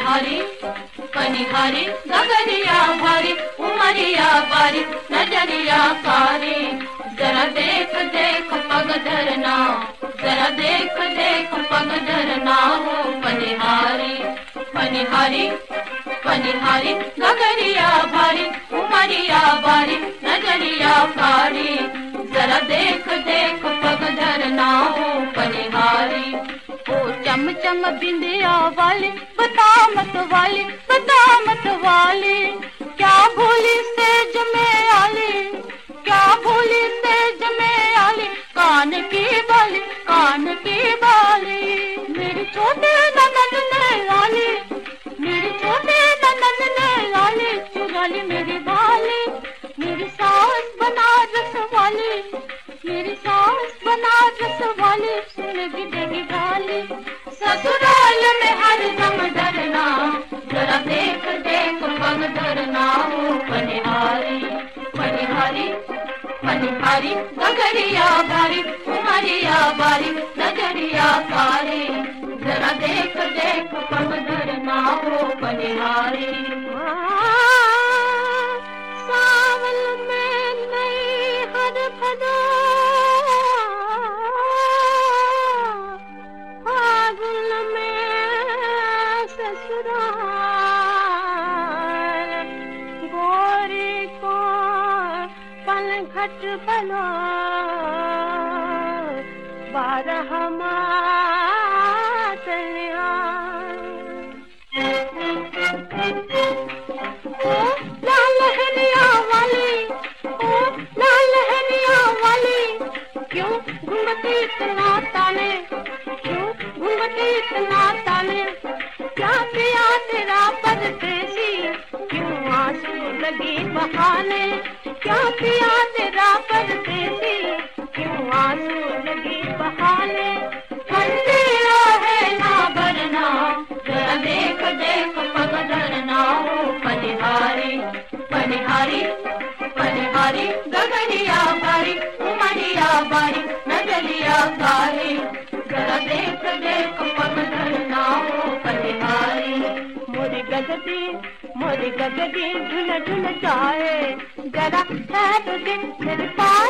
पनिहारी पनिहारी गगरिया भारी उमरिया बारी नजरिया कारी। जरा देख देख पग धरना, जरा देख देख पग धरना हो पनिहारी पनिहारी पनिहारी गगरिया भारी उमरिया बारी नजरिया कारी। जरा देख देख पग धरना हो पनिहारी। ओ चम चम बिंदिया वाली बता मत वाली, बता मत वाली, क्या भूली सेज में आली, क्या भूली सेज में आली। कान की बाली, कान की बाली, मेरी छोटे ननद ने लाली, मेरी छोटे ननद ने लाली चुरा ली मेरी बाली। मेरी सास बनारस वाली, मेरी सास बनारस वाली सुनेगी देगी गाली। ससुराल में हर दम डरना, जरा देख देख पग धरना हो पनिहारी पनिहारी पनिहारी गगरिया भारी उमरिया बारी नजरिया कारी। जरा देख देख पग धरना हो पनिहारी। सावन में नई हर भदो, फागुन में ससुराल, गोरी को पनघट बनो, बारह मास निहाल। ओ लाल हनिया वाली, ओ लाल हनिया वाली, क्यों घूमती इतना ताने, क्यों घूमती इतना ताने। क्या किया तेरा परदेसी, क्यों आंसू लगी बहाने। क्या किया तेरा परदेसी, क्यों आंसू लगी बहाने। कंदीला है ना भरना, जरा देख देख पग धरना हो पनिहारी पनिहारी पनिहारी गगरिया भारी उमरिया बारी नजरिया कारी। जरा देख देख पग धरना हो पनिहारी। मोरी गगदी झुल झुल जाए, जरा ठहर दे मेरे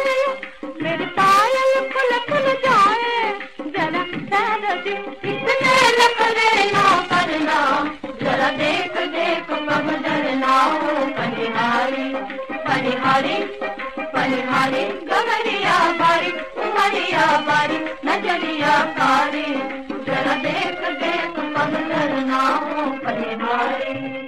पायल खुल खुल जाए। जरा ठहर दे इतने नखरे ना करना, जरा देख देख पग धरना हो पनिहारी पनिहारी पनिहारी गगरिया भारी उमरिया बारी नजरिया कारी। जरा देख देख पग धरना हो पनिहारी।